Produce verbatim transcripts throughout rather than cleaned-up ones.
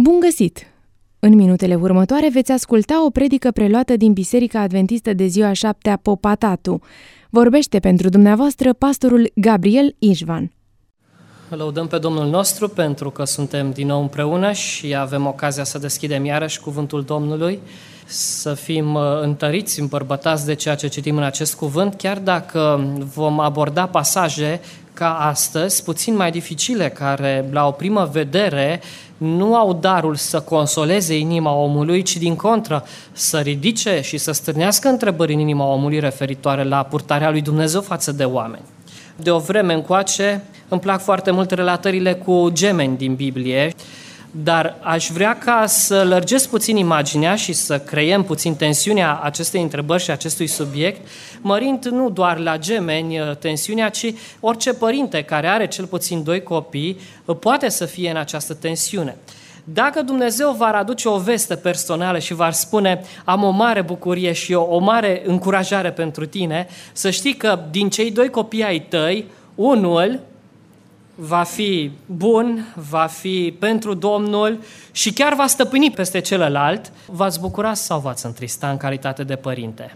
Bun găsit! În minutele următoare veți asculta o predică preluată din Biserica Adventistă de ziua șaptea Popatatu. Vorbește pentru dumneavoastră pastorul Gabriel Ișvan. Lăudăm pe Domnul nostru pentru că suntem din nou împreună și avem ocazia să deschidem iarăși cuvântul Domnului, să fim întăriți, îmbărbătați de ceea ce citim în acest cuvânt, chiar dacă vom aborda pasaje ca astăzi, puțin mai dificile, care la o primă vedere nu au darul să consoleze inima omului, ci din contră să ridice și să stârnească întrebări în inima omului referitoare la purtarea lui Dumnezeu față de oameni. De o vreme încoace îmi plac foarte mult relatările cu gemeni din Biblie, dar aș vrea ca să lărgesc puțin imaginea și să creiem puțin tensiunea acestei întrebări și acestui subiect, mărind nu doar la gemeni tensiunea, ci orice părinte care are cel puțin doi copii poate să fie în această tensiune. Dacă Dumnezeu va aduce o veste personală și va spune am o mare bucurie și o, o mare încurajare pentru tine, să știi că din cei doi copii ai tăi, unul va fi bun, va fi pentru Domnul și chiar va stăpâni peste celălalt, v-ați bucura sau v-ați întrista în calitate de părinte?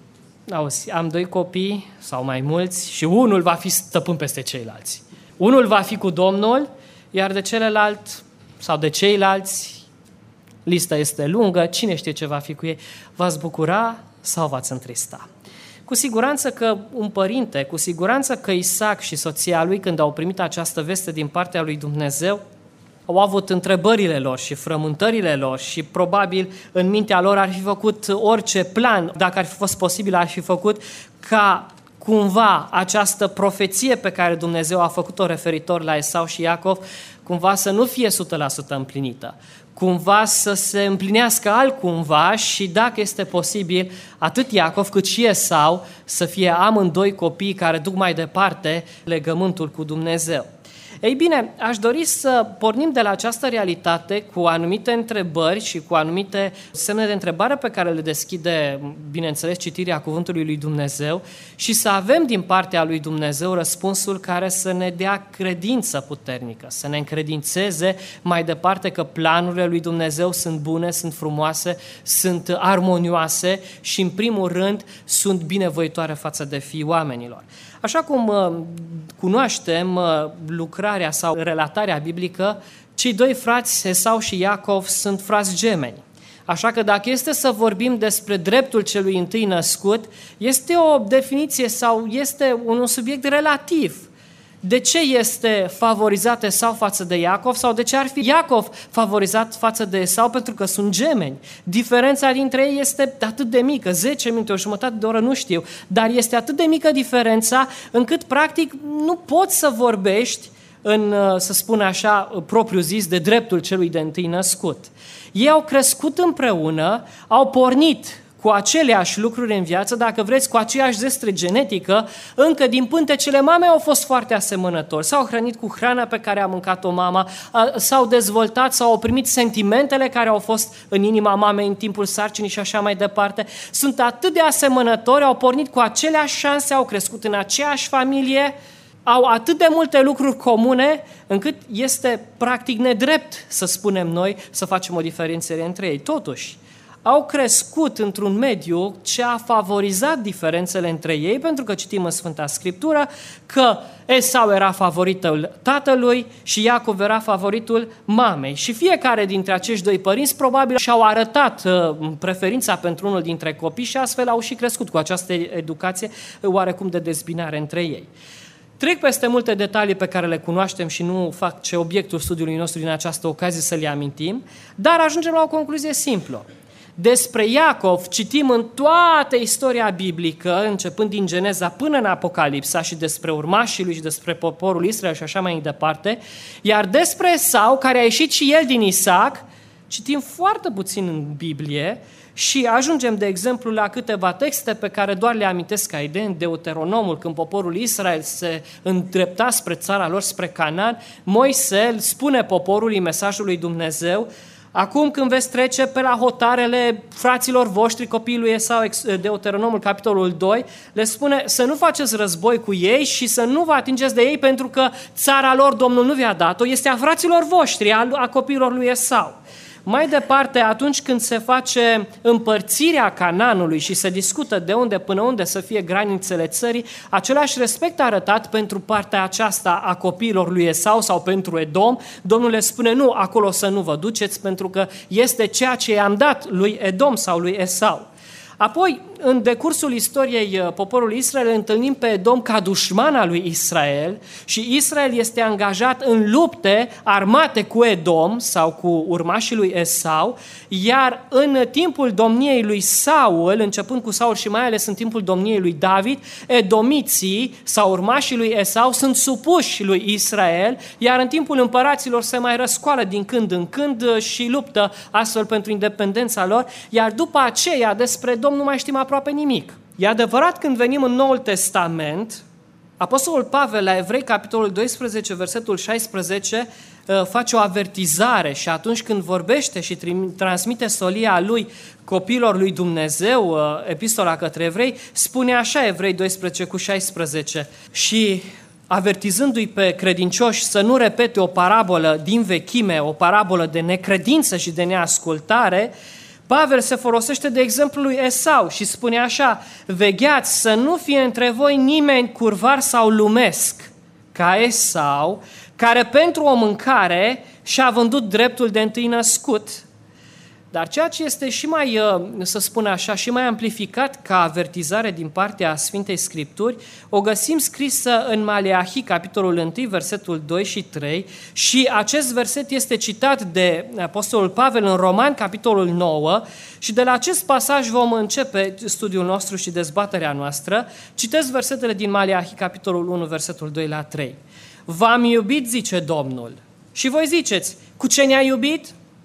Auzi, am doi copii sau mai mulți și unul va fi stăpân peste ceilalți. Unul va fi cu Domnul, iar de celălalt sau de ceilalți, lista este lungă, cine știe ce va fi cu ei, v-ați bucura sau v-ați întrista? Cu siguranță că un părinte, cu siguranță că Isaac și soția lui, când au primit această veste din partea lui Dumnezeu, au avut întrebările lor și frământările lor și probabil în mintea lor ar fi făcut orice plan, dacă ar fi fost posibil, ar fi făcut ca cumva această profeție pe care Dumnezeu a făcut-o referitor la Esau și Iacov, cumva să nu fie o sută la sută împlinită. Cumva să se împlinească altcumva și, dacă este posibil, atât Iacov cât și Esau să fie amândoi copii care duc mai departe legământul cu Dumnezeu. Ei bine, aș dori să pornim de la această realitate cu anumite întrebări și cu anumite semne de întrebare pe care le deschide, bineînțeles, citirea cuvântului lui Dumnezeu și să avem din partea lui Dumnezeu răspunsul care să ne dea credință puternică, să ne încredințeze mai departe că planurile lui Dumnezeu sunt bune, sunt frumoase, sunt armonioase și, în primul rând, sunt binevoitoare față de fiii oamenilor. Așa cum uh, cunoaștem uh, lucrarea sau relatarea biblică, cei doi frați, Esau și Iacov, sunt frați gemeni. Așa că dacă este să vorbim despre dreptul celui întâi născut, este o definiție sau este un subiect relativ. De ce este favorizat Esau față de Iacov sau de ce ar fi Iacov favorizat față de Esau? Pentru că sunt gemeni. Diferența dintre ei este atât de mică, zece minute, o jumătate de oră, nu știu, dar este atât de mică diferența încât practic nu poți să vorbești în, să spun așa, propriu zis, de dreptul celui de întâi născut. Ei au crescut împreună, au pornit cu aceleași lucruri în viață, dacă vreți, cu aceeași zestre genetică, încă din pântecele mamei au fost foarte asemănători. S-au hrănit cu hrana pe care a mâncat-o mama, s-au dezvoltat, s-au primit sentimentele care au fost în inima mamei în timpul sarcinii și așa mai departe. Sunt atât de asemănători, au pornit cu aceleași șanse, au crescut în aceeași familie, au atât de multe lucruri comune, încât este practic nedrept, să spunem noi, să facem o diferențiere între ei. Totuși, au crescut într-un mediu ce a favorizat diferențele între ei, pentru că citim în Sfânta Scriptură că Esau era favoritul tatălui și Iacov era favoritul mamei. Și fiecare dintre acești doi părinți probabil și-au arătat preferința pentru unul dintre copii și astfel au și crescut cu această educație oarecum de dezbinare între ei. Trec peste multe detalii pe care le cunoaștem și nu fac ce obiectul studiului nostru din această ocazie să le amintim, dar ajungem la o concluzie simplă. Despre Iacov citim în toată istoria biblică, începând din Geneza până în Apocalipsa, și despre urmașii lui și despre poporul Israel și așa mai departe, iar despre Esau, care a ieșit și el din Isaac, citim foarte puțin în Biblie și ajungem, de exemplu, la câteva texte pe care doar le amintesc ca idei în Deuteronomul, când poporul Israel se îndrepta spre țara lor, spre Canaan, Moise spune poporului mesajul lui Dumnezeu, Acum când veți trece pe la hotarele fraților voștri, copiii lui Esau, Deuteronomul, capitolul doi, le spune să nu faceți război cu ei și să nu vă atingeți de ei pentru că țara lor Domnul nu vi-a dat-o, este a fraților voștri, a, a copiilor lui Esau. Mai departe, atunci când se face împărțirea Canaanului și se discută de unde până unde să fie granițele țării, același respect arătat pentru partea aceasta a copiilor lui Esau sau pentru Edom, Domnul le spune nu, acolo să nu vă duceți pentru că este ceea ce i-am dat lui Edom sau lui Esau. Apoi, în decursul istoriei poporului Israel, întâlnim pe Edom ca dușmana lui Israel și Israel este angajat în lupte armate cu Edom sau cu urmașii lui Esau, iar în timpul domniei lui Saul, începând cu Saul și mai ales în timpul domniei lui David, edomiții sau urmașii lui Esau sunt supuși lui Israel, iar în timpul împăraților se mai răscoală din când în când și luptă astfel pentru independența lor, iar după aceea despre Edom nu mai știm aproape nimic. E adevărat, când venim în Noul Testament, Apostolul Pavel la Evrei, capitolul doisprezece, versetul șaisprezece, face o avertizare și atunci când vorbește și transmite solia lui copiilor lui Dumnezeu, epistola către evrei, spune așa, Evrei doisprezece cu șaisprezece, și avertizându-i pe credincioși să nu repete o parabolă din vechime, o parabolă de necredință și de neascultare, Pavel se folosește de exemplul lui Esau și spune așa: vegheați să nu fie între voi nimeni curvar sau lumesc, ca Esau, care pentru o mâncare și-a vândut dreptul de întâi născut. Dar ceea ce este și mai, să spun așa, și mai amplificat ca avertizare din partea Sfintei Scripturi, o găsim scrisă în Maleahi, capitolul unu, versetul doi și trei, și acest verset este citat de Apostolul Pavel în Romani, capitolul nouă, și de la acest pasaj vom începe studiul nostru și dezbaterea noastră. Citesc versetele din Maleahi, capitolul unu, versetul doi la trei. V-am iubit, zice Domnul. Și voi ziceți, cu ce ne-a iubit?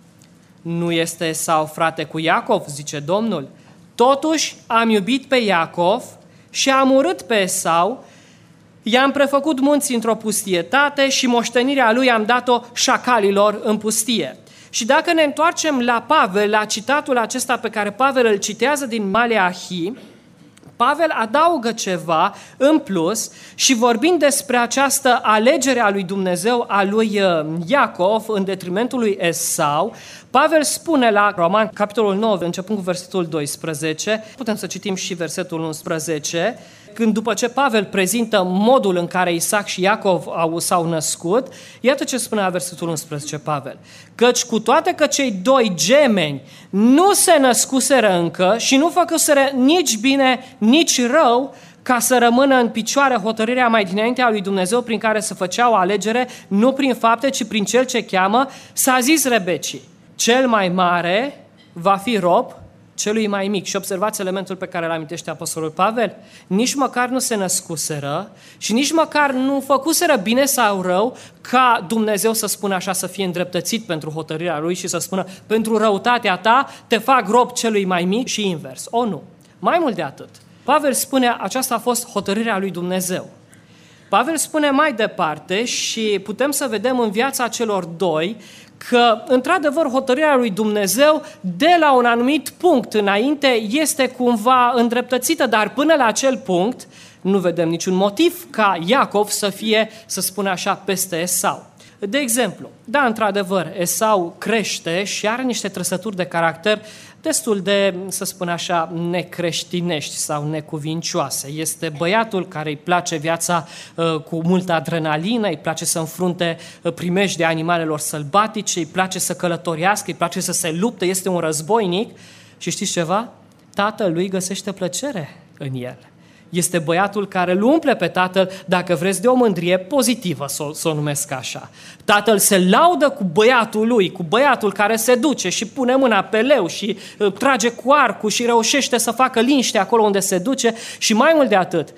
Nu este Esau frate cu Iacov, zice Domnul. Totuși am iubit pe Iacov și am urât pe Esau, i-am prefăcut munții într-o pustietate și moștenirea lui am dat-o șacalilor în pustie. Și dacă ne întoarcem la Pavel, la citatul acesta pe care Pavel îl citează din Maleahi, Pavel adaugă ceva în plus și vorbind despre această alegere a lui Dumnezeu a lui Iacov în detrimentul lui Esau, Pavel spune la Roman, capitolul nouă, începând cu versetul doisprezece, putem să citim și versetul unsprezece, când după ce Pavel prezintă modul în care Isaac și Iacov au, s-au născut, iată ce spune la versetul unsprezece Pavel. Căci cu toate că cei doi gemeni nu se născuseră încă și nu făcuseră nici bine, nici rău, ca să rămână în picioare hotărârea mai dinaintea lui Dumnezeu prin care se făcea o alegere, nu prin fapte, ci prin cel ce cheamă, s-a zis Rebecii, cel mai mare va fi rob celui mai mic. Și observați elementul pe care îl amintește Apostolul Pavel. Nici măcar nu se născuseră și nici măcar nu făcuseră bine sau rău ca Dumnezeu să spună așa, să fie îndreptățit pentru hotărârea lui și să spună pentru răutatea ta te fac rob celui mai mic și invers. O, nu. Mai mult de atât. Pavel spune aceasta a fost hotărârea lui Dumnezeu. Pavel spune mai departe și putem să vedem în viața celor doi că, într-adevăr, hotărârea lui Dumnezeu de la un anumit punct înainte este cumva îndreptățită, dar până la acel punct nu vedem niciun motiv ca Iacov să fie, să spun așa, peste Esau. De exemplu, da, într-adevăr, Esau crește și are niște trăsături de caracter destul de, să spun așa, necreștinești sau necuvincioase. Este băiatul care îi place viața uh, cu multă adrenalină, îi place să înfrunte uh, primejdea animalelor sălbatice, îi place să călătorească, îi place să se lupte, este un războinic și știți ceva? Tatăl lui găsește plăcere în el. Este băiatul care îl umple pe tatăl, dacă vreți, de o mândrie pozitivă, să o, să o numesc așa. Tatăl se laudă cu băiatul lui, cu băiatul care se duce și pune mâna pe leu și uh, trage cu arcul și reușește să facă liniște acolo unde se duce și mai mult de atât.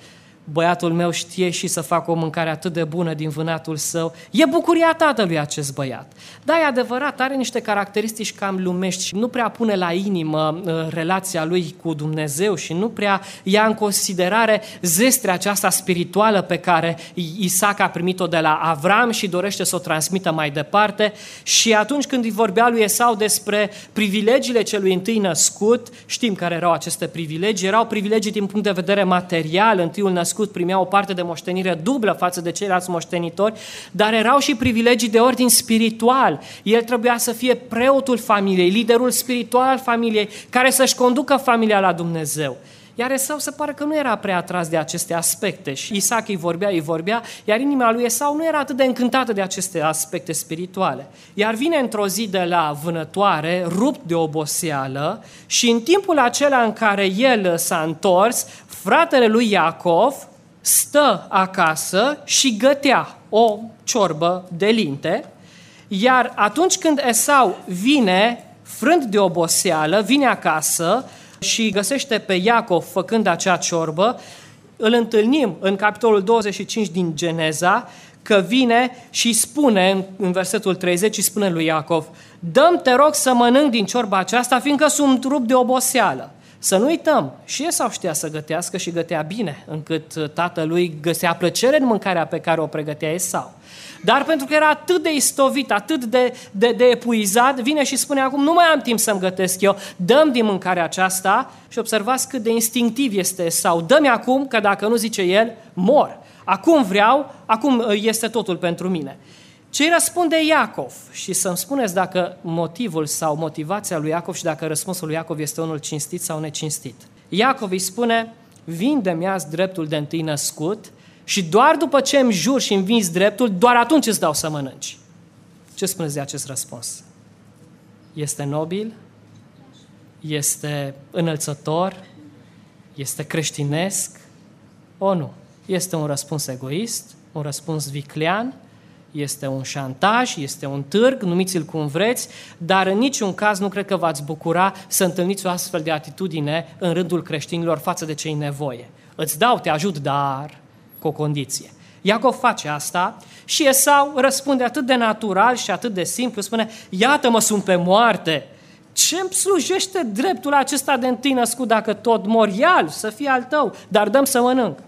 băiatul meu știe și să facă o mâncare atât de bună din vânatul său. E bucuria tatălui acest băiat. Da, e adevărat, are niște caracteristici cam lumești și nu prea pune la inimă uh, relația lui cu Dumnezeu și nu prea ia în considerare zestrea aceasta spirituală pe care Isaac a primit-o de la Avram și dorește să o transmită mai departe. Și atunci când îi vorbea lui Esau despre privilegiile celui întâi născut, știm care erau aceste privilegii, erau privilegii din punct de vedere material, întâiul născut primea o parte de moștenire dublă față de ceilalți moștenitori, dar erau și privilegii de ordin spiritual. El trebuia să fie preotul familiei, liderul spiritual al familiei, care să-și conducă familia la Dumnezeu. Iar Esau se pare că nu era prea atras de aceste aspecte și Isaac îi vorbea, îi vorbea, iar inima lui Esau nu era atât de încântată de aceste aspecte spirituale. Iar vine într-o zi de la vânătoare, rupt de oboseală, și în timpul acela în care el s-a întors, fratele lui Iacov stă acasă și gătea o ciorbă de linte, iar atunci când Esau vine, frânt de oboseală, vine acasă și găsește pe Iacov făcând acea ciorbă, îl întâlnim în capitolul douăzeci și cinci din Geneza, că vine și spune, în versetul treizeci, și spune lui Iacov: dă-mi, te rog, să mănânc din ciorba aceasta, fiindcă sunt rupt de oboseală. Să nu uităm, și Esau știa să gătească și gătea bine, încât tatălui găsea plăcere în mâncarea pe care o pregătea Esau. Dar pentru că era atât de istovit, atât de, de, de epuizat, vine și spune acum: nu mai am timp să-mi gătesc eu, dă-mi din mâncarea aceasta. Și observați cât de instinctiv este Esau: dă-mi acum, că dacă nu, zice el, mor. Acum vreau, acum este totul pentru mine. Ce-i răspunde Iacov? Și să-mi spuneți dacă motivul sau motivația lui Iacov și dacă răspunsul lui Iacov este unul cinstit sau necinstit. Iacov îi spune: vinde-mi azi dreptul de întâi născut și doar după ce îmi jur și îmi vinzi dreptul, doar atunci îți dau să mănânci. Ce spuneți de acest răspuns? Este nobil? Este înălțător? Este creștinesc? O, nu. Este un răspuns egoist, un răspuns viclean, este un șantaj, este un târg, numiți-l cum vreți, dar în niciun caz nu cred că v-ați bucura să întâlniți o astfel de atitudine în rândul creștinilor față de cei în nevoie. Îți dau, te ajut, dar cu o condiție. Iacov face asta și Esau răspunde atât de natural și atât de simplu, spune: iată-mă, sunt pe moarte. Ce-mi slujește dreptul acesta de întâi născut dacă tot mor? Ia-l, să fie al tău, dar dăm să mănânc.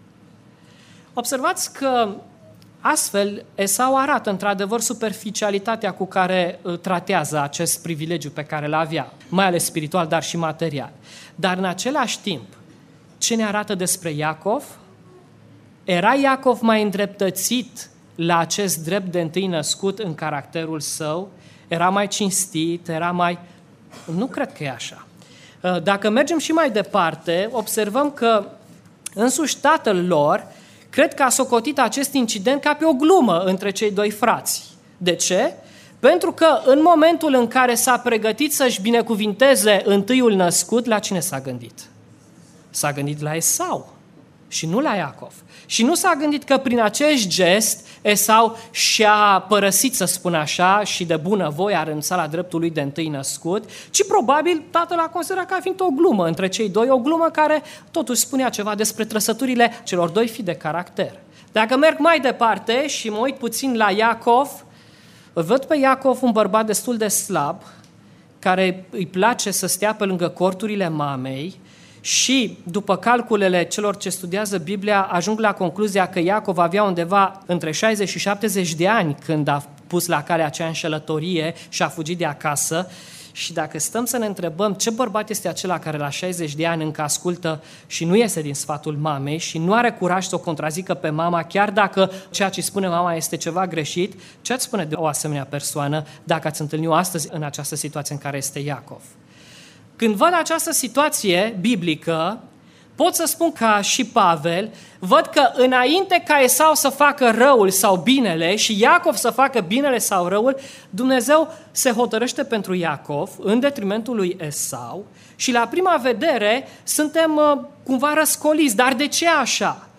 Observați că astfel Esau arată într-adevăr superficialitatea cu care tratează acest privilegiu pe care îl avea, mai ales spiritual, dar și material. Dar în același timp, ce ne arată despre Iacov? Era Iacov mai îndreptățit la acest drept de întâi născut în caracterul său? Era mai cinstit? Era mai... Nu cred că e așa. Dacă mergem și mai departe, observăm că însuși tatăl lor cred că a socotit acest incident ca pe o glumă între cei doi frați. De ce? Pentru că în momentul în care s-a pregătit să-și binecuvinteze întâiul născut, la cine s-a gândit? S-a gândit la Esau și nu la Iacov. Și nu s-a gândit că prin acest gest Esau și-a părăsit, să spun așa, și de bunăvoie a renunțat la dreptul lui de întâi născut, ci probabil tatăl a considerat ca fiind o glumă între cei doi, o glumă care totuși spunea ceva despre trăsăturile celor doi fii de caracter. Dacă merg mai departe și mă uit puțin la Iacov, văd pe Iacov un bărbat destul de slab, care îi place să stea pe lângă corturile mamei. Și, după calculele celor ce studiază Biblia, ajung la concluzia că Iacov avea undeva între șaizeci și șaptezeci de ani când a pus la cale acea înșelătorie și a fugit de acasă. Și dacă stăm să ne întrebăm ce bărbat este acela care la șaizeci de ani încă ascultă și nu iese din sfatul mamei și nu are curaj să o contrazică pe mama, chiar dacă ceea ce spune mama este ceva greșit, ce ați spune de o asemenea persoană dacă ați întâlnit-o astăzi în această situație în care este Iacov? Când văd această situație biblică, pot să spun ca și Pavel, văd că înainte ca Esau să facă răul sau binele și Iacov să facă binele sau răul, Dumnezeu se hotărăște pentru Iacov în detrimentul lui Esau și la prima vedere suntem cumva răscoliți. Dar de ce așa?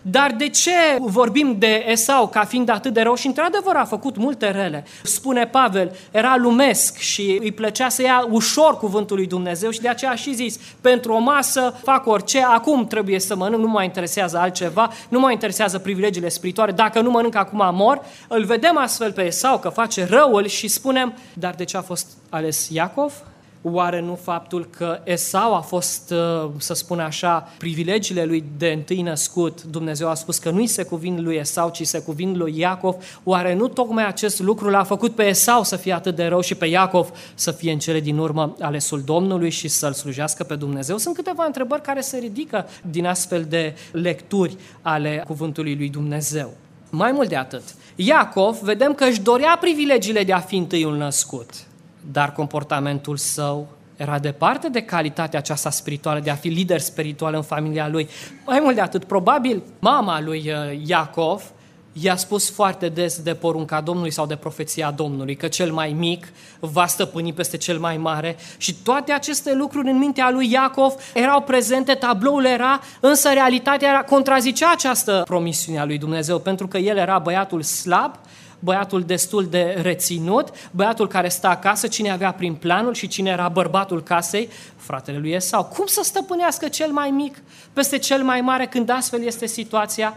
Dar de ce vorbim de Esau ca fiind atât de rău? Și într-adevăr a făcut multe rele. Spune Pavel, era lumesc și îi plăcea să ia ușor cuvântul lui Dumnezeu și de aceea a și zis, pentru o masă fac orice, acum trebuie să mănânc, nu mă interesează altceva, nu mă interesează privilegiile spirituale, dacă nu mănânc acum mor. Îl vedem astfel pe Esau că face răul și spunem, dar de ce a fost ales Iacov? Oare nu faptul că Esau a fost, să spun așa, privilegiile lui de întâi născut, Dumnezeu a spus că nu-i se cuvin lui Esau, ci se cuvin lui Iacov, oare nu tocmai acest lucru l-a făcut pe Esau să fie atât de rău și pe Iacov să fie în cele din urmă alesul Domnului și să-L slujească pe Dumnezeu? Sunt câteva întrebări care se ridică din astfel de lecturi ale cuvântului lui Dumnezeu. Mai mult de atât, Iacov, vedem că își dorea privilegiile de a fi întâiul născut, dar comportamentul său era departe de calitatea aceasta spirituală, de a fi lider spiritual în familia lui. Mai mult de atât, probabil mama lui Iacov i-a spus foarte des de porunca Domnului sau de profeția Domnului, că cel mai mic va stăpâni peste cel mai mare și toate aceste lucruri în mintea lui Iacov erau prezente, tabloul era, însă realitatea era, contrazicea această promisiune a lui Dumnezeu, pentru că el era băiatul slab, băiatul destul de reținut, băiatul care sta acasă, cine avea prin planul și cine era bărbatul casei, fratele lui Esau. Cum să stăpânească cel mai mic peste cel mai mare când astfel este situația?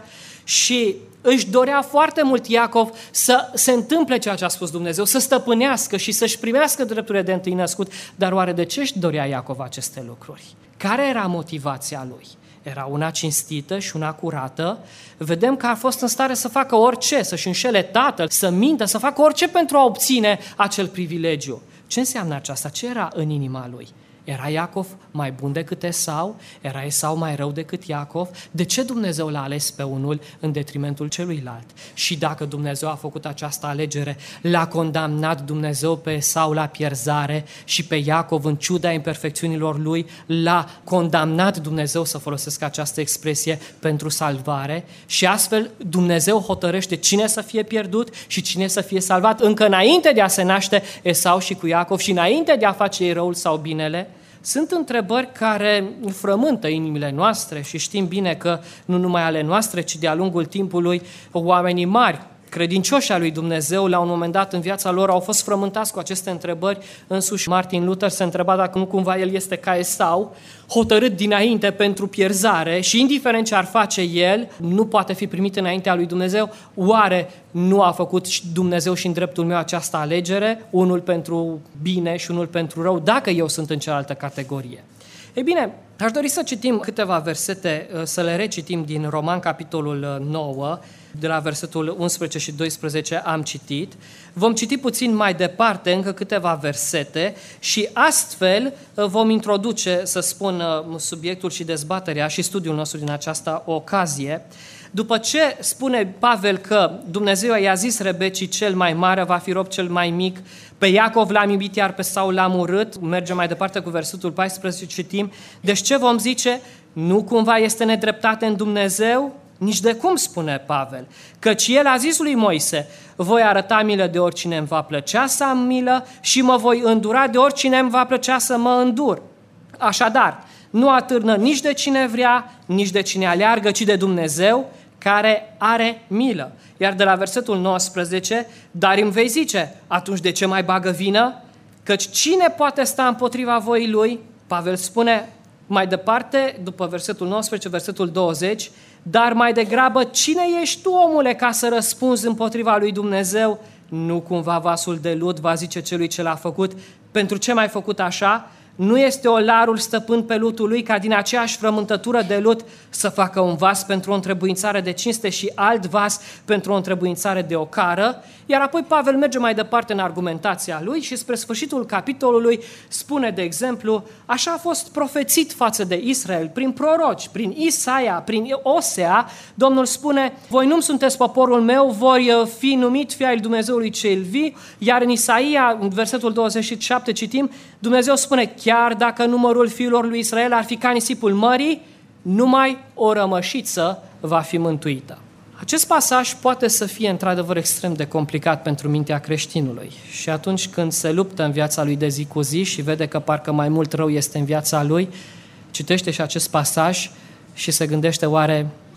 Și își dorea foarte mult Iacov să se întâmple ceea ce a spus Dumnezeu, să stăpânească și să-și primească drepturile de întâi născut. Dar oare de ce își dorea Iacov aceste lucruri? Care era motivația lui? Era una cinstită și una curată. Vedem că a fost în stare să facă orice, să-și înșele tatăl, să mintă, să facă orice pentru a obține acel privilegiu. Ce înseamnă aceasta? Ce era în inima lui? Era Iacov mai bun decât Esau? Era Esau mai rău decât Iacov? De ce Dumnezeu l-a ales pe unul în detrimentul celuilalt? Și dacă Dumnezeu a făcut această alegere, l-a condamnat Dumnezeu pe Esau la pierzare și pe Iacov, în ciuda imperfecțiunilor lui, l-a condamnat Dumnezeu, să folosesc această expresie, pentru salvare și astfel Dumnezeu hotărăște cine să fie pierdut și cine să fie salvat încă înainte de a se naște Esau și cu Iacov și înainte de a face ei răul sau binele. Sunt întrebări care frământă inimile noastre și știm bine că nu numai ale noastre, ci de-a lungul timpului oamenii mari, credincioși al lui Dumnezeu, la un moment dat în viața lor au fost frământați cu aceste întrebări. Însuși Martin Luther se întreba dacă nu cumva el este ca Esau, hotărât dinainte pentru pierzare și indiferent ce ar face el, nu poate fi primit înaintea lui Dumnezeu. Oare nu a făcut Dumnezeu și în dreptul meu această alegere, unul pentru bine și unul pentru rău, dacă eu sunt în cealaltă categorie? Ei bine, aș dori să citim câteva versete, să le recitim din Roman, capitolul nouă, de la versetul unsprezece și doisprezece am citit. Vom citi puțin mai departe încă câteva versete și astfel vom introduce, să spun, subiectul și dezbaterea și studiul nostru din această ocazie. După ce spune Pavel că Dumnezeu i-a zis Rebecii cel mai mare va fi rob cel mai mic, pe Iacov l-am iubit, iar pe Saul l-am urât, mergem mai departe cu versetul paisprezece, citim, deci ce vom zice? Nu cumva este nedreptate în Dumnezeu? Nici de cum, spune Pavel, căci el a zis lui Moise, voi arăta milă de oricine îmi va plăcea să am milă și mă voi îndura de oricine îmi va plăcea să mă îndur. Așadar, nu atârnă nici de cine vrea, nici de cine aleargă, ci de Dumnezeu care are milă. Iar de la versetul nouăsprezece, dar îmi vei zice, atunci de ce mai bagă vină? Căci cine poate sta împotriva voii lui? Pavel spune mai departe, după versetul nouăsprezece, versetul douăzeci, dar mai degrabă, cine ești tu, omule, ca să răspunzi împotriva lui Dumnezeu? Nu cumva vasul de lut va zice celui ce l-a făcut, pentru ce m-ai făcut așa? Nu este olarul stăpân pe lutul lui ca din aceeași frământătură de lut să facă un vas pentru o întrebuințare de cinste și alt vas pentru o întrebuințare de ocară? Iar apoi Pavel merge mai departe în argumentația lui și spre sfârșitul capitolului spune, de exemplu, așa a fost profețit față de Israel prin proroci, prin Isaia, prin Osea. Domnul spune, voi nu sunteți poporul meu, voi fi numit fii al Dumnezeului cel vii, iar în Isaia, în versetul douăzeci și șapte citim, Dumnezeu spune, chiar dacă numărul fiilor lui Israel ar fi ca nisipul mării, numai o rămășiță va fi mântuită. Acest pasaj poate să fie într-adevăr extrem de complicat pentru mintea creștinului și atunci când se luptă în viața lui de zi cu zi și vede că parcă mai mult rău este în viața lui, citește și acest pasaj și se gândește, oare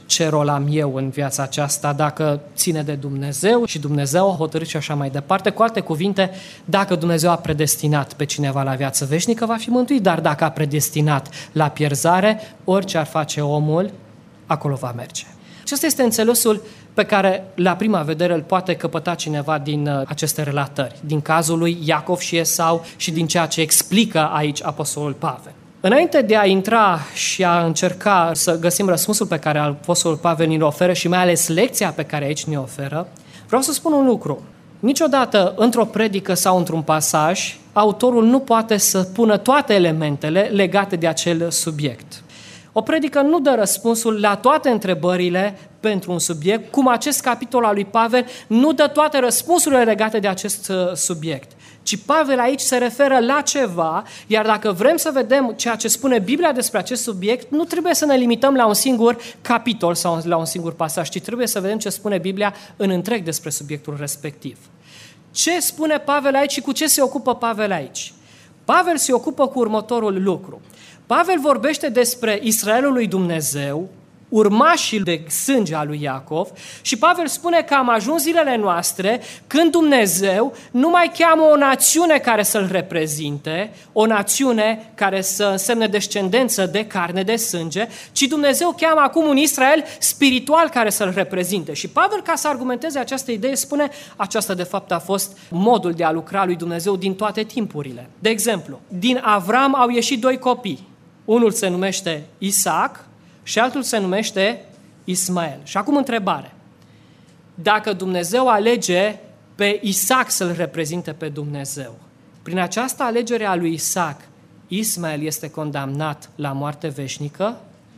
ce rol am eu în viața aceasta, dacă ține de Dumnezeu și Dumnezeu a hotărât și așa mai departe. Cu alte cuvinte, dacă Dumnezeu a predestinat pe cineva la viață veșnică, va fi mântuit, dar dacă a predestinat la pierzare, orice ar face omul, acolo va merge. Acesta este înțelesul pe care la prima vedere îl poate căpăta cineva din aceste relatări, din cazul lui Iacov și Esau și din ceea ce explică aici apostolul Pavel. Înainte de a intra și a încerca să găsim răspunsul pe care apostolul Pavel ne-l oferă și mai ales lecția pe care aici ne oferă, vreau să spun un lucru. Niciodată într-o predică sau într-un pasaj, autorul nu poate să pună toate elementele legate de acel subiect. O predică nu dă răspunsul la toate întrebările pentru un subiect, cum acest capitol al lui Pavel nu dă toate răspunsurile legate de acest subiect. Ci Pavel aici se referă la ceva, iar dacă vrem să vedem ceea ce spune Biblia despre acest subiect, nu trebuie să ne limităm la un singur capitol sau la un singur pasaj, ci trebuie să vedem ce spune Biblia în întreg despre subiectul respectiv. Ce spune Pavel aici și cu ce se ocupă Pavel aici? Pavel se ocupă cu următorul lucru. Pavel vorbește despre Israelul lui Dumnezeu, urmașii de sânge al lui Iacov, și Pavel spune că am ajuns zilele noastre când Dumnezeu nu mai cheamă o națiune care să-l reprezinte, o națiune care să însemne descendență de carne, de sânge, ci Dumnezeu cheamă acum un Israel spiritual care să-l reprezinte. Și Pavel, ca să argumenteze această idee, spune aceasta de fapt a fost modul de a lucra lui Dumnezeu din toate timpurile. De exemplu, din Avram au ieșit doi copii. Unul se numește Isaac și altul se numește Ismael. Și acum întrebare. Dacă Dumnezeu alege pe Isaac să-l reprezinte pe Dumnezeu, prin această alegere a lui Isaac, Ismael este condamnat la moarte veșnică?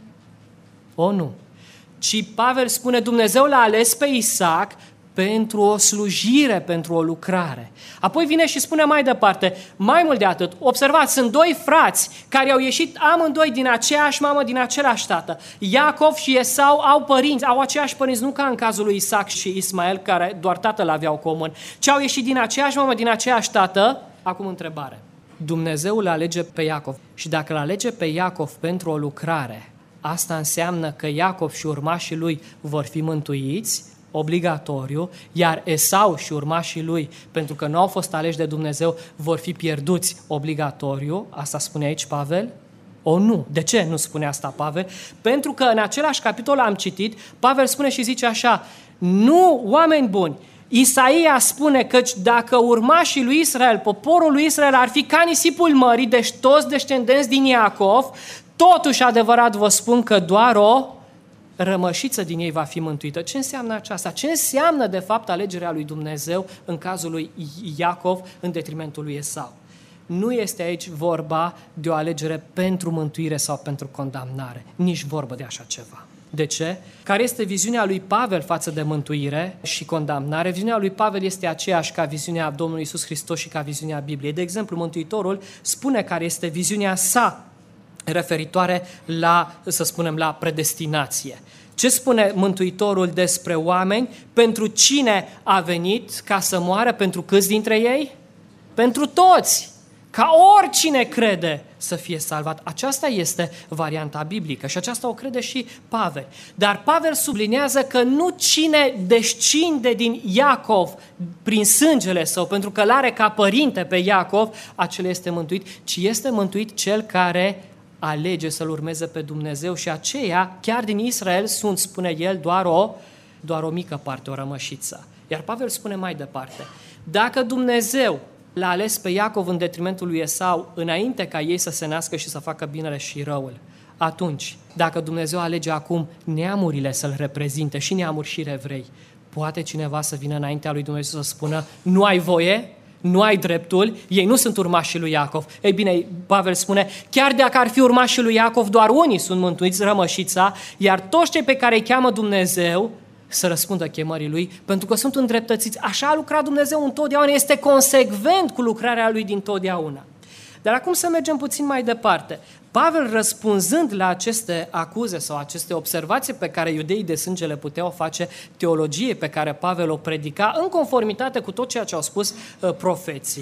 O, nu. Ci Pavel spune, Dumnezeu l-a ales pe Isaac pentru o slujire, pentru o lucrare. Apoi vine și spune mai departe, mai mult de atât, observați, sunt doi frați care au ieșit amândoi din aceeași mamă, din același tată. Iacov și Esau au părinți, au aceiași părinți, nu ca în cazul lui Isaac și Ismael, care doar tatăl aveau comun, ci au ieșit din aceeași mamă, din aceeași tată. Acum întrebare. Dumnezeu îl alege pe Iacov și dacă îl alege pe Iacov pentru o lucrare, asta înseamnă că Iacov și urmașii lui vor fi mântuiți, obligatoriu, iar Esau și urmașii lui, pentru că nu au fost aleși de Dumnezeu, vor fi pierduți, obligatoriu. Asta spune aici Pavel? O, nu. De ce nu spune asta Pavel? Pentru că în același capitol am citit, Pavel spune și zice așa, nu, oameni buni, Isaia spune că dacă urmașii lui Israel, poporul lui Israel ar fi ca nisipul mării, deci toți descendenți din Iacov, totuși adevărat vă spun că doar o rămășiță din ei va fi mântuită. Ce înseamnă aceasta? Ce înseamnă, de fapt, alegerea lui Dumnezeu în cazul lui Iacov în detrimentul lui Esau? Nu este aici vorba de o alegere pentru mântuire sau pentru condamnare. Nici vorbă de așa ceva. De ce? Care este viziunea lui Pavel față de mântuire și condamnare? Viziunea lui Pavel este aceeași ca viziunea Domnului Iisus Hristos și ca viziunea Bibliei. De exemplu, Mântuitorul spune care este viziunea sa referitoare la, să spunem, la predestinație. Ce spune Mântuitorul despre oameni? Pentru cine a venit ca să moară? Pentru câți dintre ei? Pentru toți! Ca oricine crede să fie salvat. Aceasta este varianta biblică și aceasta o crede și Pavel. Dar Pavel sublinează că nu cine descinde din Iacov prin sângele său, pentru că l-are ca părinte pe Iacov, acela este mântuit, ci este mântuit cel care alege să-L urmeze pe Dumnezeu și aceia, chiar din Israel, sunt, spune el, doar o, doar o mică parte, o rămășiță. Iar Pavel spune mai departe, dacă Dumnezeu l-a ales pe Iacov în detrimentul lui Esau, înainte ca ei să se nască și să facă binele și răul, atunci, dacă Dumnezeu alege acum neamurile să-L reprezinte, și neamuri și evrei, poate cineva să vină înaintea lui Dumnezeu să spună, nu ai voie? Nu ai dreptul, ei nu sunt urmașii lui Iacov. Ei bine, Pavel spune, chiar dacă ar fi urmașii lui Iacov, doar unii sunt mântuiți, rămășița, iar toți cei pe care îi cheamă Dumnezeu să răspundă chemării lui, pentru că sunt îndreptățiți. Așa a lucrat Dumnezeu întotdeauna, este consecvent cu lucrarea lui dintotdeauna. Dar acum să mergem puțin mai departe. Pavel, răspunzând la aceste acuze sau aceste observații pe care iudeii de sânge le puteau face, teologie pe care Pavel o predica, în conformitate cu tot ceea ce au spus uh, profeții,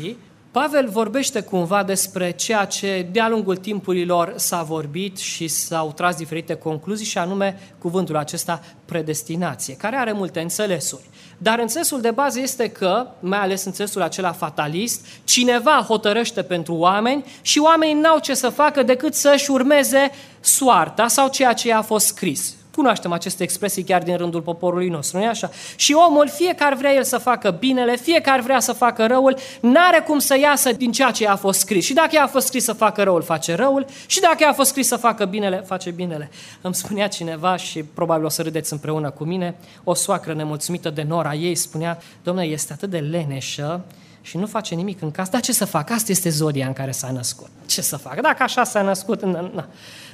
Pavel vorbește cumva despre ceea ce de-a lungul timpurilor s-a vorbit și s-au tras diferite concluzii, și anume cuvântul acesta predestinație, care are multe înțelesuri. Dar înțelesul de bază este că, mai ales înțelesul acela fatalist, cineva hotărăște pentru oameni și oamenii n-au ce să facă decât să-și urmeze soarta sau ceea ce a fost scris. Cunoaștem aceste expresii chiar din rândul poporului nostru, nu-i așa? Și omul, fiecare vrea el să facă binele, fiecare vrea să facă răul, n-are cum să iasă din ceea ce a fost scris. Și dacă i-a fost scris să facă răul, face răul, și dacă i-a fost scris să facă binele, face binele. Îmi spunea cineva, și probabil o să râdeți împreună cu mine, o soacră nemulțumită de nora ei spunea: Dom'le, este atât de leneșă și nu face nimic în casă. Dar ce să facă? Asta este zodia în care s-a născut. Ce să facă? Dacă așa s-a născut... Na, na.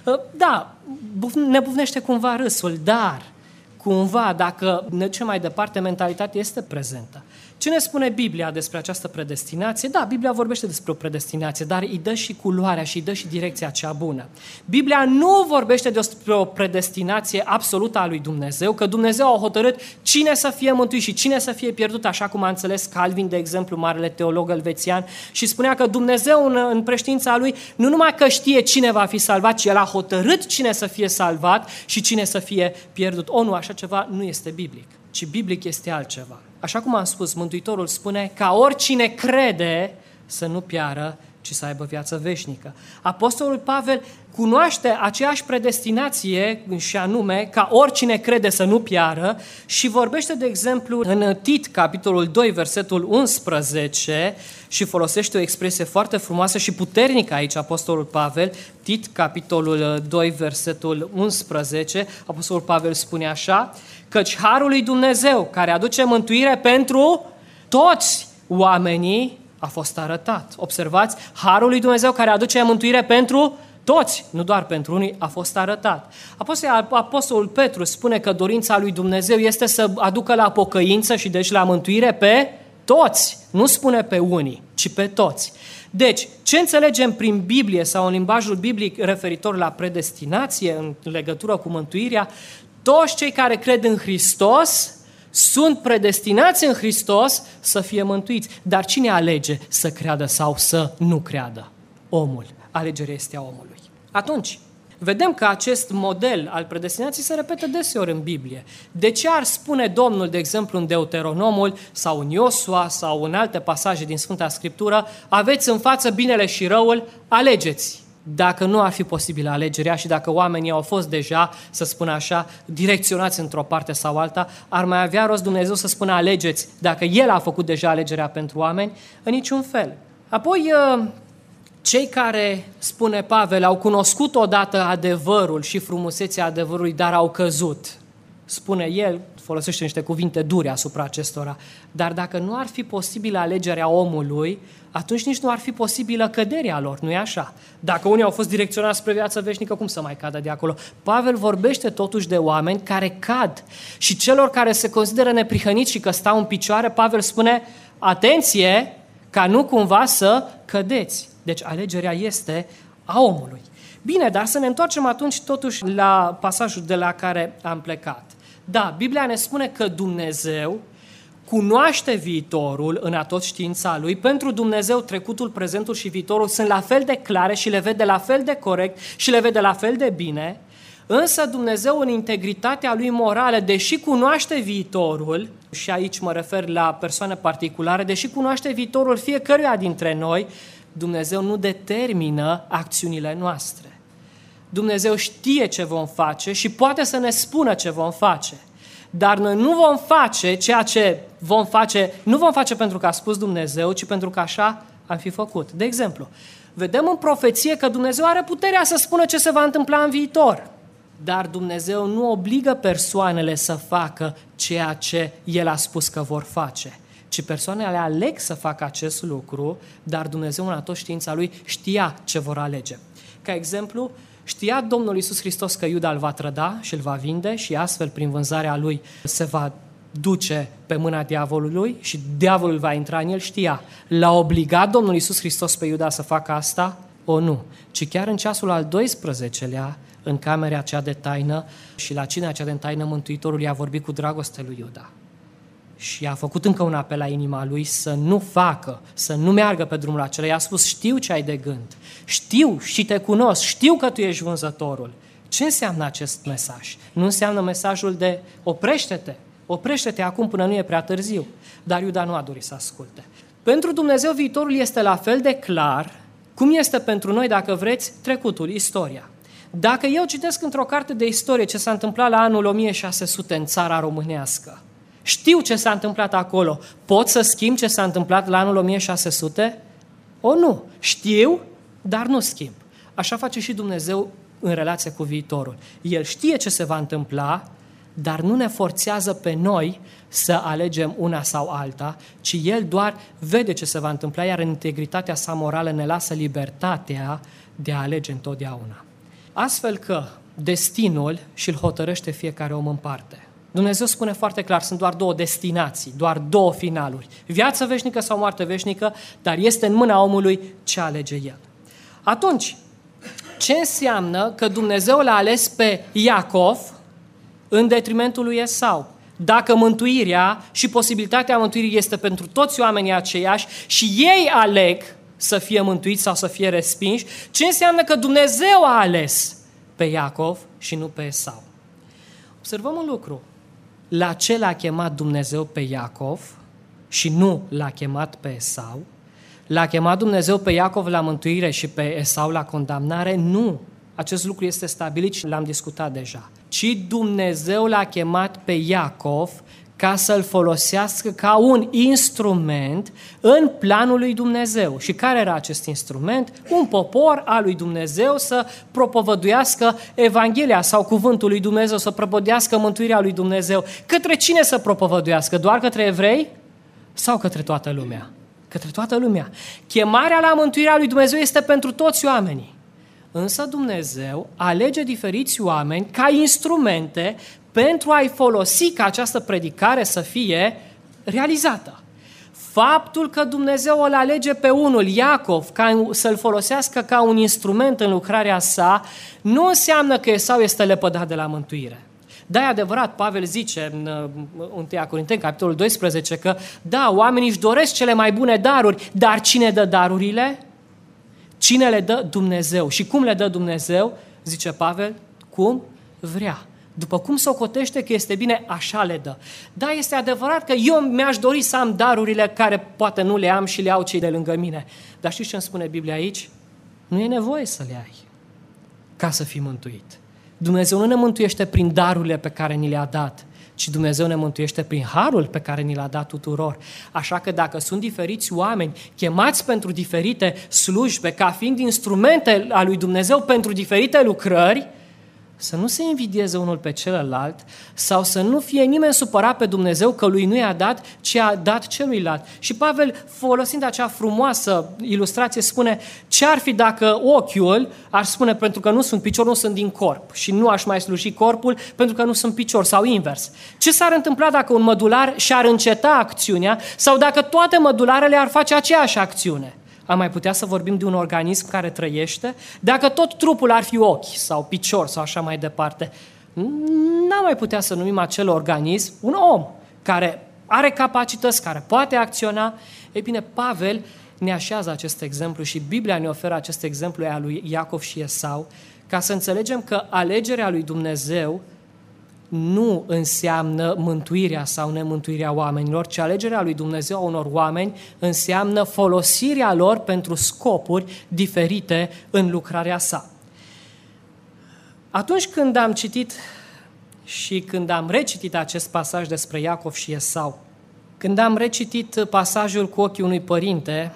Da, ne bufnește cumva râsul, dar cumva, dacă ne ducem mai departe, mentalitatea este prezentă. Ce ne spune Biblia despre această predestinație? Da, Biblia vorbește despre o predestinație, dar îi dă și culoarea și îi dă și direcția cea bună. Biblia nu vorbește despre o predestinație absolută a lui Dumnezeu, că Dumnezeu a hotărât cine să fie mântuit și cine să fie pierdut, așa cum a înțeles Calvin, de exemplu, marele teolog elvețian, și spunea că Dumnezeu în, în preștiința lui nu numai că știe cine va fi salvat, ci el a hotărât cine să fie salvat și cine să fie pierdut. O, nu, așa ceva nu este biblic, ci biblic este altceva. Așa cum am spus, Mântuitorul spune ca oricine crede să nu piară, ci să aibă viață veșnică. Apostolul Pavel cunoaște aceeași predestinație, și anume ca oricine crede să nu piară, și vorbește, de exemplu, în Tit, capitolul doi, versetul unsprezece, și folosește o expresie foarte frumoasă și puternică aici, Apostolul Pavel. Tit, capitolul doi, versetul unsprezece, Apostolul Pavel spune așa: căci harul lui Dumnezeu, care aduce mântuire pentru toți oamenii, a fost arătat. Observați, harul lui Dumnezeu care aduce mântuire pentru toți, nu doar pentru unii, a fost arătat. Apostolul, Apostolul Petru spune că dorința lui Dumnezeu este să aducă la pocăință și deci la mântuire pe toți. Nu spune pe unii, ci pe toți. Deci, ce înțelegem prin Biblie sau în limbajul biblic referitor la predestinație în legătură cu mântuirea? Toți cei care cred în Hristos sunt predestinați în Hristos să fie mântuiți. Dar cine alege să creadă sau să nu creadă? Omul. Alegerea este a omului. Atunci, vedem că acest model al predestinației se repetă deseori în Biblie. De ce ar spune Domnul, de exemplu, în Deuteronomul sau în Iosua sau în alte pasaje din Sfânta Scriptură: aveți în față binele și răul, alegeți? Dacă nu ar fi posibilă alegerea și dacă oamenii au fost deja, să spun așa, direcționați într-o parte sau alta, ar mai avea rost Dumnezeu să spună alegeți dacă El a făcut deja alegerea pentru oameni? În niciun fel. Apoi, cei care, spune Pavel, au cunoscut odată adevărul și frumusețea adevărului, dar au căzut. Spune el, folosește niște cuvinte dure asupra acestora, dar dacă nu ar fi posibilă alegerea omului, atunci nici nu ar fi posibilă căderea lor, nu-i așa? Dacă unii au fost direcționați spre viață veșnică, cum să mai cadă de acolo? Pavel vorbește totuși de oameni care cad, și celor care se consideră neprihăniți și că stau în picioare, Pavel spune: atenție, ca nu cumva să cădeți. Deci alegerea este a omului. Bine, dar să ne întoarcem atunci totuși la pasajul de la care am plecat. Da, Biblia ne spune că Dumnezeu cunoaște viitorul în atotștiința Lui. Pentru Dumnezeu trecutul, prezentul și viitorul sunt la fel de clare și le vede la fel de corect și le vede la fel de bine. Însă Dumnezeu, în integritatea Lui morală, deși cunoaște viitorul, și aici mă refer la persoane particulare, deși cunoaște viitorul fiecăruia dintre noi, Dumnezeu nu determină acțiunile noastre. Dumnezeu știe ce vom face și poate să ne spună ce vom face. Dar noi nu vom face ceea ce vom face, nu vom face pentru că a spus Dumnezeu, ci pentru că așa am fi făcut. De exemplu, vedem în profeție că Dumnezeu are puterea să spună ce se va întâmpla în viitor. Dar Dumnezeu nu obligă persoanele să facă ceea ce El a spus că vor face, ci persoanele aleg să facă acest lucru, dar Dumnezeu în atotștiința Lui știa ce vor alege. Ca exemplu, știa Domnul Iisus Hristos că Iuda îl va trăda și îl va vinde și astfel prin vânzarea lui se va duce pe mâna diavolului și diavolul va intra în el. Știa. L-a obligat Domnul Iisus Hristos pe Iuda să facă asta? O, nu. Ci chiar în ceasul al doisprezecelea, în camera cea de taină și la cina cea de taină, Mântuitorul i-a vorbit cu dragoste lui Iuda. și a făcut încă un apel la inima lui să nu facă, să nu meargă pe drumul acela. I-a spus, știu ce ai de gând, știu și te cunosc, știu că tu ești vânzătorul. Ce înseamnă acest mesaj? Nu înseamnă mesajul de oprește-te, oprește-te acum până nu e prea târziu. Dar Iuda nu a dorit să asculte. Pentru Dumnezeu viitorul este la fel de clar cum este pentru noi, dacă vreți, trecutul, istoria. Dacă eu citesc într-o carte de istorie ce s-a întâmplat la anul o mie șase sute în țara românească, știu ce s-a întâmplat acolo, pot să schimb ce s-a întâmplat la anul o mie șase sute? O, nu. Știu, dar nu schimb. Așa face și Dumnezeu în relație cu viitorul. El știe ce se va întâmpla, dar nu ne forțează pe noi să alegem una sau alta, ci El doar vede ce se va întâmpla, iar în integritatea sa morală ne lasă libertatea de a alege întotdeauna. Astfel că destinul și-l hotărăște fiecare om în parte. Dumnezeu spune foarte clar, sunt doar două destinații, doar două finaluri. Viață veșnică sau moarte veșnică, dar este în mâna omului ce alege el. Atunci, ce înseamnă că Dumnezeu l-a ales pe Iacov în detrimentul lui Esau? Dacă mântuirea și posibilitatea mântuirii este pentru toți oamenii aceiași și ei aleg să fie mântuiți sau să fie respinși, ce înseamnă că Dumnezeu a ales pe Iacov și nu pe Esau? Observăm un lucru. La ce l-a chemat Dumnezeu pe Iacov și nu l-a chemat pe Esau? L-a chemat Dumnezeu pe Iacov la mântuire și pe Esau la condamnare? Nu. Acest lucru este stabilit și l-am discutat deja. Ci Dumnezeu l-a chemat pe Iacov ca să-l folosească ca un instrument în planul lui Dumnezeu. Și care era acest instrument? Un popor al lui Dumnezeu să propovăduiască Evanghelia sau cuvântul lui Dumnezeu, să propovăduiască mântuirea lui Dumnezeu. Către cine să propovăduiască? Doar către evrei sau către toată lumea? Către toată lumea. Chemarea la mântuirea lui Dumnezeu este pentru toți oamenii. Însă Dumnezeu alege diferiți oameni ca instrumente pentru a-i folosi ca această predicare să fie realizată. Faptul că Dumnezeu îl alege pe unul, Iacov, ca să-l folosească ca un instrument în lucrarea sa, nu înseamnă că Esau este lepădat de la mântuire. Da, e adevărat, Pavel zice în întâi Corinteni, capitolul doisprezece, că da, oamenii își doresc cele mai bune daruri, dar cine dă darurile? Cine le dă? Dumnezeu. Și cum le dă Dumnezeu? Zice Pavel, cum vrea. După cum socotește că este bine, așa le dă. Da, este adevărat că eu mi-aș dori să am darurile care poate nu le am și le au cei de lângă mine. Dar știți ce îmi spune Biblia aici? Nu e nevoie să le ai ca să fii mântuit. Dumnezeu nu ne mântuiește prin darurile pe care ni le-a dat, ci Dumnezeu ne mântuiește prin harul pe care ni l-a dat tuturor. Așa că dacă sunt diferiți oameni chemați pentru diferite slujbe, ca fiind instrumente a lui Dumnezeu pentru diferite lucrări, să nu se invidieze unul pe celălalt sau să nu fie nimeni supărat pe Dumnezeu că lui nu i-a dat ce a dat celuilalt. Și Pavel, folosind acea frumoasă ilustrație, spune ce ar fi dacă ochiul ar spune pentru că nu sunt picior, nu sunt din corp și nu aș mai sluji corpul pentru că nu sunt picior sau invers. Ce s-ar întâmpla dacă un mădular și-ar înceta acțiunea sau dacă toate mădularele ar face aceeași acțiune? Am mai putea să vorbim de un organism care trăiește? Dacă tot trupul ar fi ochi sau picior sau așa mai departe, n-am mai putea să numim acel organism un om care are capacități, care poate acționa. Ei bine, Pavel ne așează acest exemplu și Biblia ne oferă acest exemplu al lui Iacov și Esau, ca să înțelegem că alegerea lui Dumnezeu nu înseamnă mântuirea sau nemântuirea oamenilor, ci alegerea lui Dumnezeu a unor oameni înseamnă folosirea lor pentru scopuri diferite în lucrarea sa. Atunci când am citit și când am recitit acest pasaj despre Iacov și Esau, când am recitit pasajul cu ochii unui părinte,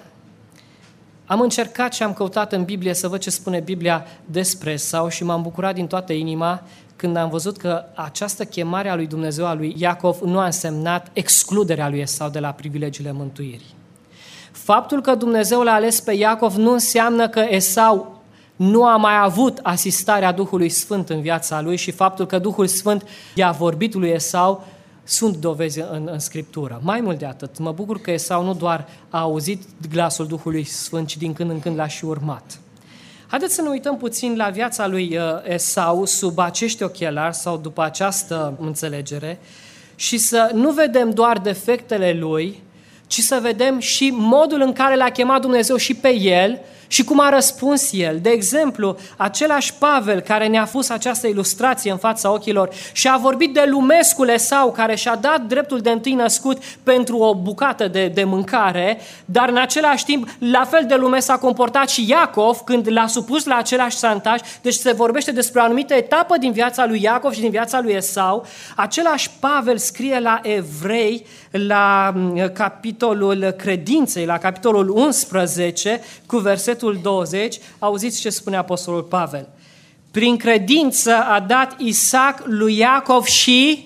am încercat și am căutat în Biblie să văd ce spune Biblia despre Esau și m-am bucurat din toată inima când am văzut că această chemare a lui Dumnezeu, a lui Iacov, nu a însemnat excluderea lui Esau de la privilegiile mântuirii. Faptul că Dumnezeu l-a ales pe Iacov nu înseamnă că Esau nu a mai avut asistarea Duhului Sfânt în viața lui și faptul că Duhul Sfânt i-a vorbit lui Esau sunt dovezi în, în Scriptură. Mai mult de atât, mă bucur că Esau nu doar a auzit glasul Duhului Sfânt, ci din când în când l-a și urmat. Haideți să ne uităm puțin la viața lui Esau sub acești ochelari sau după această înțelegere și să nu vedem doar defectele lui, ci să vedem și modul în care l-a chemat Dumnezeu și pe el și cum a răspuns el. De exemplu, același Pavel care ne-a pus această ilustrație în fața ochilor și a vorbit de lumescul Esau care și-a dat dreptul de întâi născut pentru o bucată de, de mâncare, dar în același timp la fel de lumes s-a comportat și Iacov când l-a supus la același șantaj. Deci se vorbește despre o anumită etapă din viața lui Iacov și din viața lui Esau. Același Pavel scrie la Evrei, la capitolul credinței, la capitolul unsprezece, cu versetul douăzeci, auziți ce spune apostolul Pavel. Prin credință a dat Isaac lui Iacov și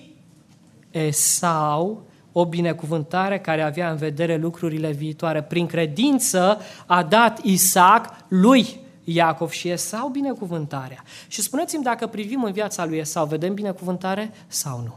Esau o binecuvântare care avea în vedere lucrurile viitoare. Prin credință a dat Isaac lui Iacov și Esau binecuvântarea. Și spuneți-mi dacă privim în viața lui Esau, vedem binecuvântare sau nu?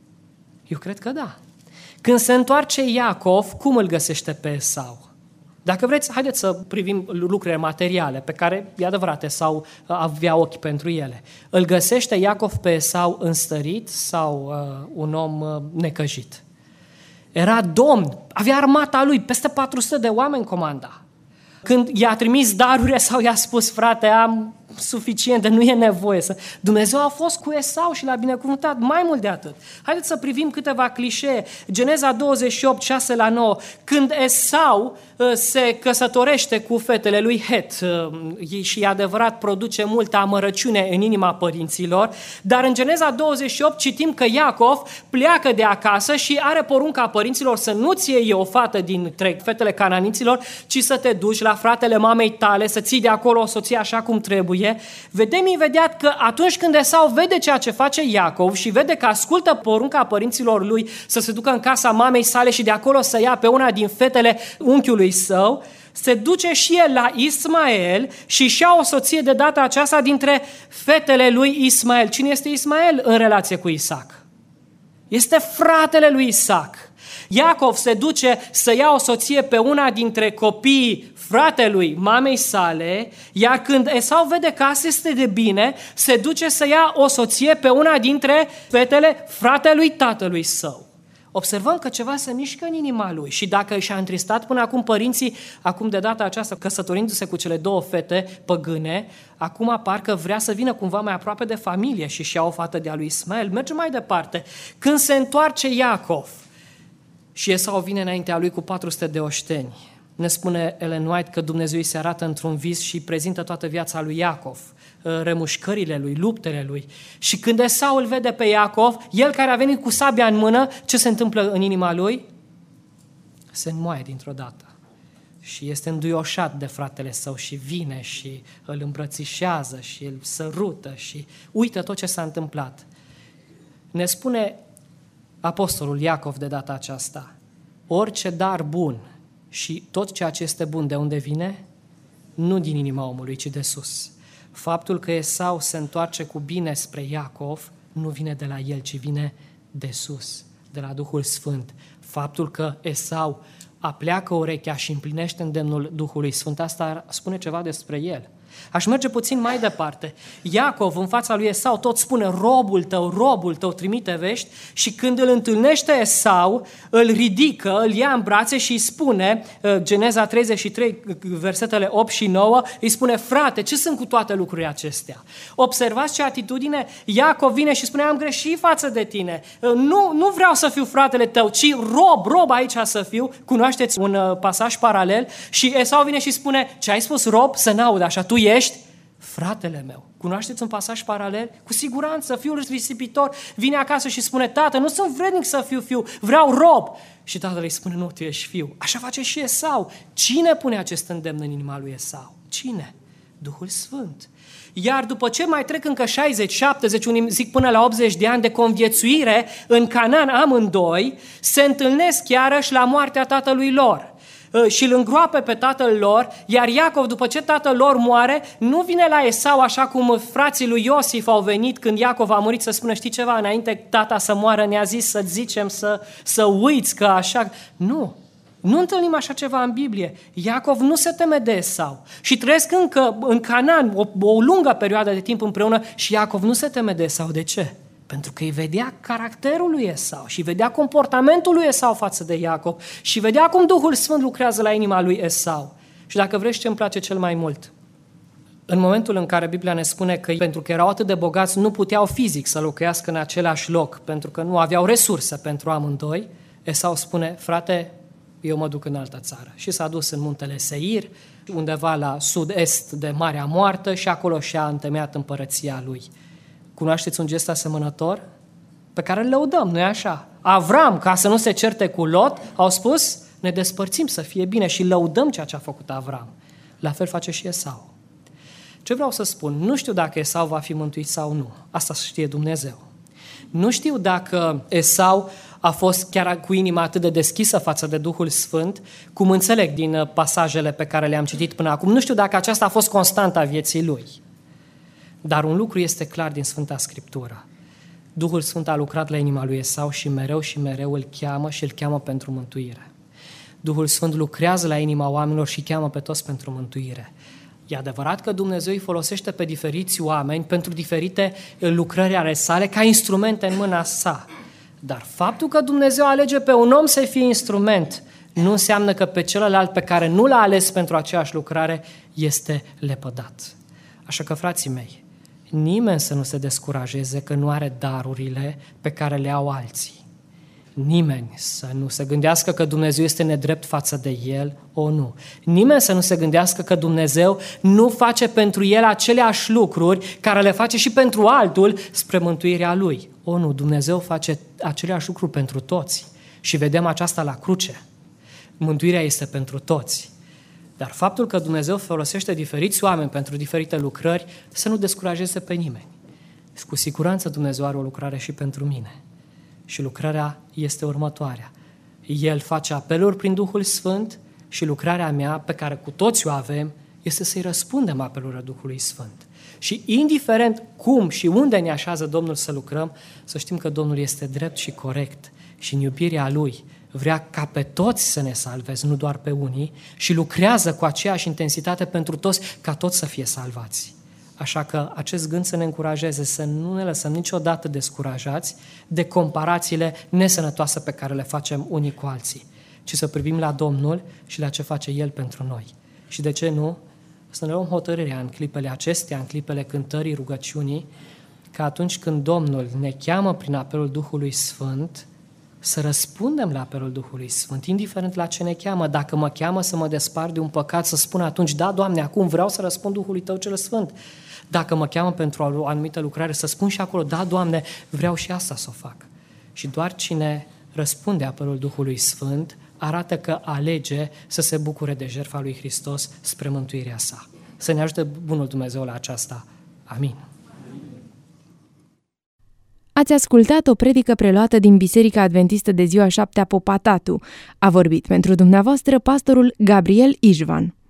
Eu cred că da. Când se întoarce Iacov, cum îl găsește pe Esau? Dacă vreți, haideți să privim lucrurile materiale, pe care, e adevărat, Esau avea ochi pentru ele. Îl găsește Iacov pe Esau înstărit sau uh, un om uh, necăjit? Era domn, avea armata lui, peste patru sute de oameni comanda. Când i-a trimis daruri, Esau i-a spus, frate, am suficient, de nu e nevoie să... Dumnezeu a fost cu Esau și l-a binecuvântat mai mult de atât. Haideți să privim câteva clișee. Geneza douăzeci și opt, șase la nouă. Când Esau uh, se căsătorește cu fetele lui Het uh, și e adevărat produce multă amărăciune în inima părinților, dar în Geneza douăzeci și opt citim că Iacov pleacă de acasă și are porunca părinților să nu-ți iei o fată dintre fetele cananiților, ci să te duci la fratele mamei tale, să ții de acolo o soție așa cum trebuie. Vedem imediat că atunci când Esau vede ceea ce face Iacov și vede că ascultă porunca părinților lui să se ducă în casa mamei sale și de acolo să ia pe una din fetele unchiului său, se duce și el la Ismael și își ia o soție de data aceasta dintre fetele lui Ismael. Cine este Ismael în relație cu Isaac? Este fratele lui Isaac. Iacov se duce să ia o soție pe una dintre copiii fratelui mamei sale, iar când Esau vede că asta este de bine, se duce să ia o soție pe una dintre fetele fratelui tatălui său. Observăm că ceva se mișcă în inima lui și dacă și-a întristat până acum părinții, acum de data aceasta căsătorindu-se cu cele două fete păgâne, acum parcă vrea să vină cumva mai aproape de familie și și-a o fată de-a lui Ismael. Merge mai departe. Când se întoarce Iacov și Esau vine înaintea lui cu patru sute de oșteni, ne spune Ellen White că Dumnezeu îi se arată într-un vis și prezintă toată viața lui Iacov, remușcările lui, luptele lui. Și când Esau îl vede pe Iacov, el care a venit cu sabia în mână, ce se întâmplă în inima lui? Se înmoaie dintr-o dată. Și este înduioșat de fratele său și vine și îl îmbrățișează și îl sărută și uită tot ce s-a întâmplat. Ne spune apostolul Iacov de data aceasta, orice dar bun și tot ceea ce este bun, de unde vine? Nu din inima omului, ci de sus. Faptul că Esau se întoarce cu bine spre Iacov nu vine de la el, ci vine de sus, de la Duhul Sfânt. Faptul că Esau apleacă urechea și împlinește îndemnul Duhului Sfânt, asta spune ceva despre el. Aș merge puțin mai departe. Iacov în fața lui Esau tot spune, robul tău, robul tău trimite vești, și când îl întâlnește Esau, îl ridică, îl ia în brațe și îi spune, Geneza treizeci și trei, versetele opt și nouă, îi spune, frate, ce sunt cu toate lucrurile acestea? Observați ce atitudine, Iacov vine și spune, am greșit față de tine, nu, nu vreau să fiu fratele tău, ci rob, rob aici să fiu. Cunoașteți un pasaj paralel? Și Esau vine și spune, ce ai spus, rob? Să n-aud așa, tu ești fratele meu. Cunoașteți un pasaj paralel? Cu siguranță, fiul risipitor vine acasă și spune, tată, nu sunt vrednic să fiu fiu, vreau rob. Și tatăl îi spune, nu, tu ești fiu. Așa face și Esau. Cine pune acest îndemn în inima lui Esau? Cine? Duhul Sfânt. Iar după ce mai trec încă șaizeci, șaptezeci, unii zic până la optzeci de ani de conviețuire în Canaan amândoi, se întâlnesc iarăși la moartea tatălui lor și îl îngroape pe tatăl lor, iar Iacov, după ce tatăl lor moare, nu vine la Esau așa cum frații lui Iosif au venit când Iacov a murit să spună, știi ceva, înainte tata să moară ne-a zis să zicem, să, să uiți că așa... Nu, nu întâlnim așa ceva în Biblie. Iacov nu se teme de Esau și trăiesc încă în Canaan o, o lungă perioadă de timp împreună și Iacov nu se teme de Esau. De ce? Pentru că îi vedea caracterul lui Esau și vedea comportamentul lui Esau față de Iacov și vedea cum Duhul Sfânt lucrează la inima lui Esau. Și dacă vreți, ce îmi place cel mai mult? În momentul în care Biblia ne spune că pentru că erau atât de bogați, nu puteau fizic să locuiască în același loc, pentru că nu aveau resurse pentru amândoi, Esau spune, frate, eu mă duc în altă țară. Și s-a dus în muntele Seir, undeva la sud-est de Marea Moartă și acolo și-a întemeiat împărăția lui. Cunoașteți un gest asemănător? Pe care îl lăudăm, nu-i așa? Avram, ca să nu se certe cu Lot, au spus, ne despărțim să fie bine și lăudăm ceea ce a făcut Avram. La fel face și Esau. Ce vreau să spun? Nu știu dacă Esau va fi mântuit sau nu. Asta știe Dumnezeu. Nu știu dacă Esau a fost chiar cu inima atât de deschisă față de Duhul Sfânt, cum înțeleg din pasajele pe care le-am citit până acum. Nu știu dacă aceasta a fost constanta vieții lui. Dar un lucru este clar din Sfânta Scriptură. Duhul Sfânt a lucrat la inima lui Esau și mereu și mereu îl cheamă și îl cheamă pentru mântuire. Duhul Sfânt lucrează la inima oamenilor și cheamă pe toți pentru mântuire. E adevărat că Dumnezeu îi folosește pe diferiți oameni pentru diferite lucrări ale sale ca instrumente în mâna sa. Dar faptul că Dumnezeu alege pe un om să fie instrument nu înseamnă că pe celălalt pe care nu l-a ales pentru aceeași lucrare este lepădat. Așa că, frații mei, nimeni să nu se descurajeze că nu are darurile pe care le au alții. Nimeni să nu se gândească că Dumnezeu este nedrept față de el, o nu. Nimeni să nu se gândească că Dumnezeu nu face pentru el aceleași lucruri care le face și pentru altul spre mântuirea lui. O nu, Dumnezeu face aceleași lucruri pentru toți și vedem aceasta la cruce. Mântuirea este pentru toți. Dar faptul că Dumnezeu folosește diferiți oameni pentru diferite lucrări, să nu descurajeze pe nimeni. Cu siguranță Dumnezeu are o lucrare și pentru mine. Și lucrarea este următoarea. El face apeluri prin Duhul Sfânt și lucrarea mea, pe care cu toți o avem, este să-i răspundem apelurile Duhului Sfânt. Și indiferent cum și unde ne așează Domnul să lucrăm, să știm că Domnul este drept și corect și în iubirea Lui vrea ca pe toți să ne salvezi, nu doar pe unii, și lucrează cu aceeași intensitate pentru toți, ca toți să fie salvați. Așa că acest gând să ne încurajeze, să nu ne lăsăm niciodată descurajați de comparațiile nesănătoase pe care le facem unii cu alții, ci să privim la Domnul și la ce face El pentru noi. Și de ce nu? Să ne luăm hotărârea în clipele acestea, în clipele cântării, rugăciunii, că atunci când Domnul ne cheamă prin apelul Duhului Sfânt, să răspundem la apelul Duhului Sfânt, indiferent la ce ne cheamă. Dacă mă cheamă să mă despart de un păcat, să spun atunci, da, Doamne, acum vreau să răspund Duhului Tău cel Sfânt. Dacă mă cheamă pentru o anumită lucrare, să spun și acolo, da, Doamne, vreau și asta să o fac. Și doar cine răspunde apelul Duhului Sfânt arată că alege să se bucure de jertfa lui Hristos spre mântuirea sa. Să ne ajute bunul Dumnezeu la aceasta. Amin. Ați ascultat o predică preluată din Biserica Adventistă de Ziua Șaptea Popatatu. A vorbit pentru dumneavoastră pastorul Gabriel Ișvan.